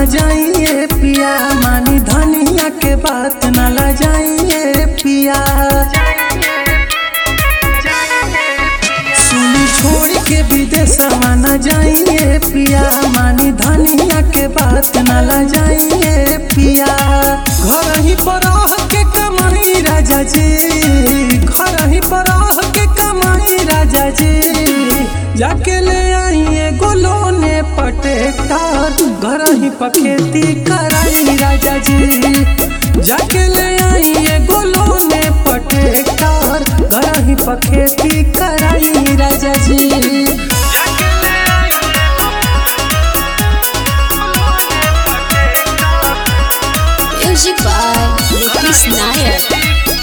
जाइए पिया, मानी धनिया के बात न ला जाइए पिया। सुनी छोड़ के विदेशवा न जाइए पिया, मानी धनिया के बात न ला जाइए पिया। घर ही पर रह के कमाई राजा जी, घर ही पर रह के कमाई राजा जी। जाके ले आइए गोलोने पटेक्टर, घर ही पर खेती कराई राजा जी। जाके ले आइए गोलोने पटेक्टर, घर ही पर खेती कराई राजा जी। Music by Lucas Nair.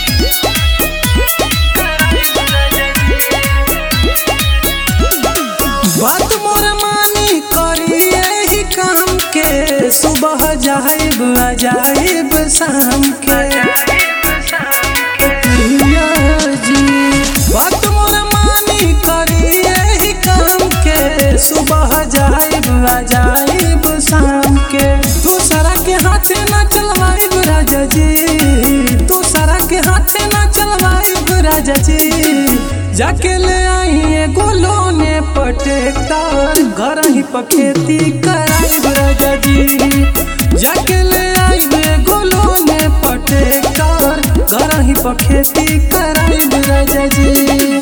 बात मोर मानी करिए ही काम के, सुबह जाइब आ जाइब शाम के प्रिया जी। बात मोर मानी करिए ही काम के, सुबह जाइब आ जाइब शाम के। दूसरा के हाथे ना चलवाइब राजा जी, दूसरा के हाथे ना चलवाइब राजा जी। जाके ले आइए गोलोने पटेक्टर, घर ही पर खेती कराइब राजा जी। जाके ले आइए गोलोने पटेक्टर, घर ही पर खेती कराइब राजा जी।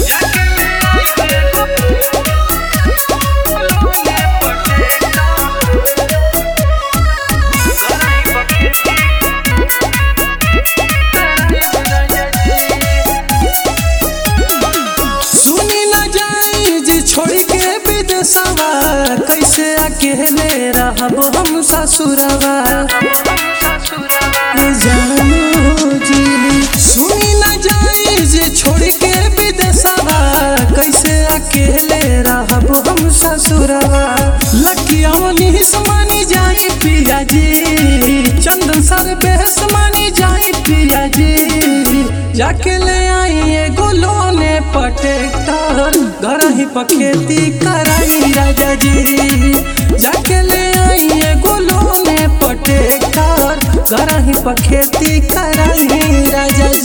छोड़ के विदेशवा कैसे अकेले रहब हम ससुरवा। जानू जी सुनी न जाई जे छोड़ के विदेशवा, कैसे अकेले रहब हम ससुरवा। लकिया मनीष मानी जाई पिया जी, चंदन सर बेस मानी जाई पिया जी। जाके ले आइए गोलोने पटेक्टर, घर ही पर खेती कराई राजा जी। जाके ले आइए गोलोने पटेक्टर, घर ही पर खेती कराई राजा जी।